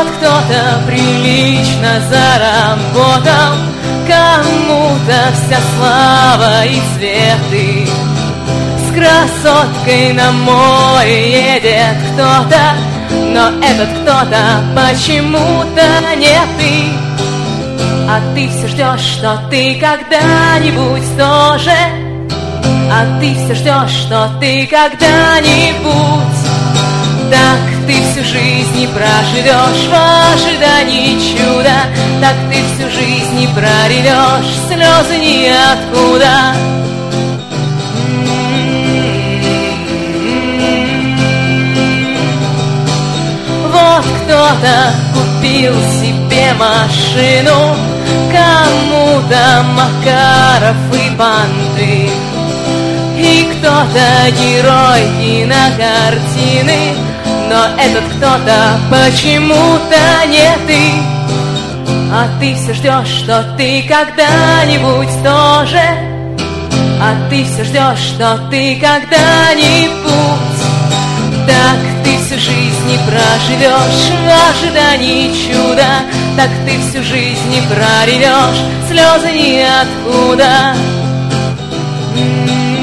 Вот кто-то прилично заработал, кому-то вся слава и цветы. С красоткой на море едет кто-то, но этот кто-то почему-то не ты. А ты все ждешь, что ты когда-нибудь тоже. А ты все ждешь, что ты когда-нибудь. Так ты всю жизнь не проживешь в ожидании чуда. Так ты всю жизнь не проревешь слезы ниоткуда. Вот кто-то купил себе машину, кому-то Макаров и банты. И кто-то герой кинокартины, но этот кто-то почему-то не ты. А ты все ждешь, что ты когда-нибудь тоже. А ты все ждешь, что ты когда-нибудь. Так ты всю жизнь не проживешь в ожидании чуда. Так ты всю жизнь не проревешь слезы ниоткуда.